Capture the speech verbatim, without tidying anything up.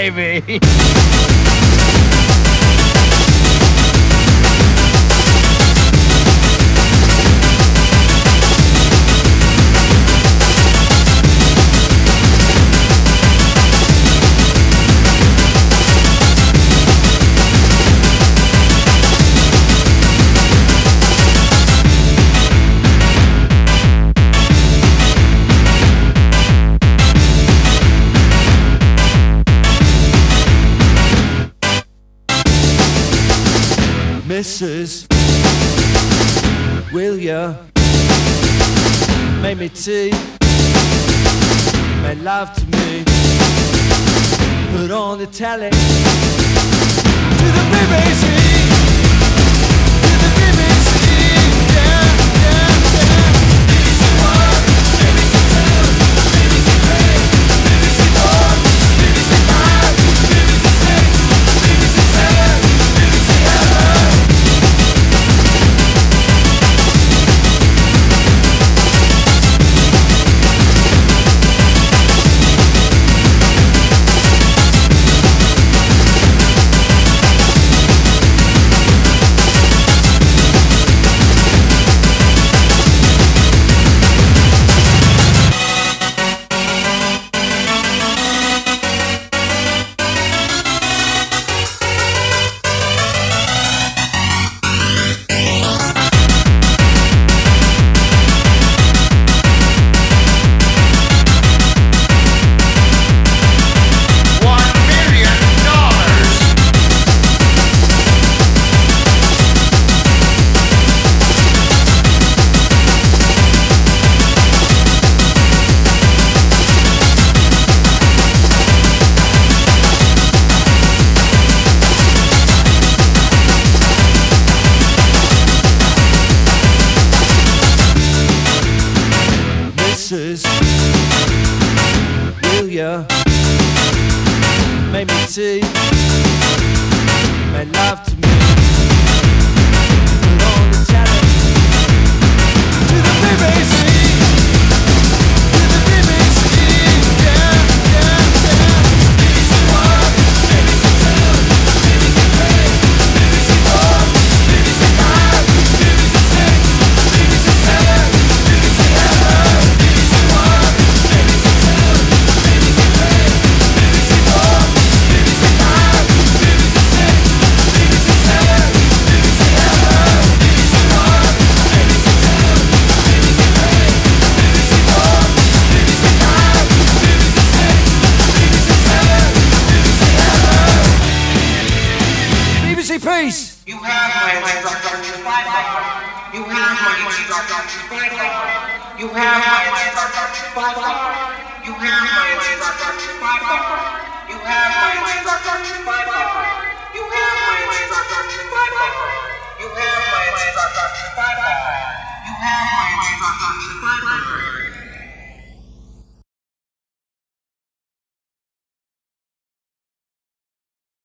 baby. Missus, will ya make me tea, make love to me, put on the telly, to the B B C, to the B B C, yeah, yeah, yeah. B B C one, B B C two, B B C three, B B C four, B B C five, B B C six, B B C seven, B B C eight. Missus, will ya make me tea, make love to me, put on the telly, to the B B C, to the B B C, yeah, yeah, yeah. B B C one, B B C two, B B C three, B B C four, B B C five, B B C six, B B C seven, B B C eight. B B C one, B B C two, B B C three, B B C four, B B C five, B B C six, B B C seven, B B C eight. B B C one, B B C two, B B C three, B B C four, B B C five, B B C six, B B C seven, B B C eight. B B C Peace. You have my instructions, bye-bye. You have my instructions, bye-bye. You have my instructions, bye-bye. You have my instructions, bye-bye. You have my instructions, bye-bye.